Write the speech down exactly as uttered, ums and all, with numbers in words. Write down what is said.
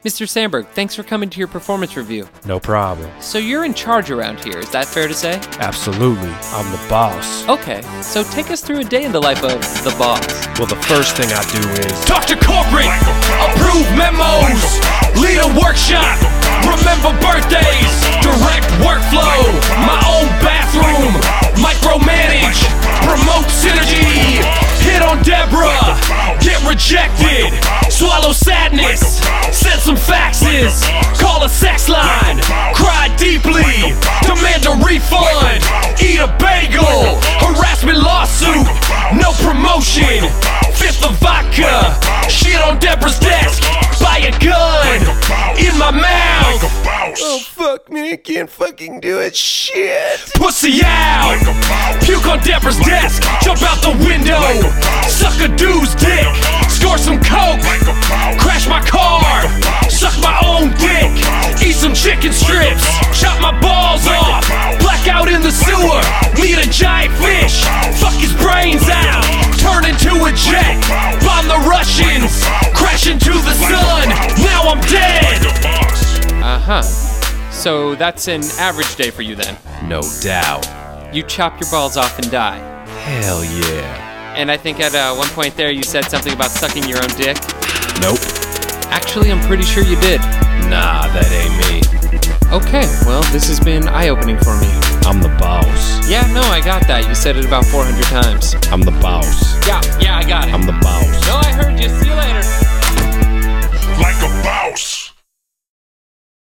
Mister Sandberg, thanks for coming to your performance review. No problem. So you're in charge around here, is that fair to say? Absolutely. I'm the boss. Okay, so take us through a day in the life of the boss. Well, the first thing I do is talk to corporate, approve memos, lead a workshop, remember birthdays, direct workflow, my own bathroom, micromanage, promote synergy, hit on Deborah, get rejected, swallow sadness, send some faxes, call a sex line, cry deeply, demand a refund, eat a bagel, harassment lawsuit, no promotion, fifth of vodka, shit on Deborah's desk, buy a gun, in my mouth. Oh fuck me, I can't fucking do it, shit. Pussy out, puke on Deborah's desk, jump out the window, suck a dude's dick, score some coke, crash my car, suck my own dick, eat some chicken strips, chop my balls off, black out in the sewer, meet a giant fish, fuck his brains out, turn into a jet, bomb the Russians, crash into the sun, now I'm dead. Uh-huh. So that's an average day for you then? no doubt. You chop your balls off and die. Hell yeah. And I think at uh, one point there you said something about sucking your own dick. Nope. Actually, I'm pretty sure you did. Nah, that ain't me. Okay, well, this has been eye-opening for me. I'm the boss. Yeah, no, I got that. You said it about four hundred times. I'm the boss. Yeah, yeah, I got it. I'm the boss. No, I heard you. See you later. Like a boss.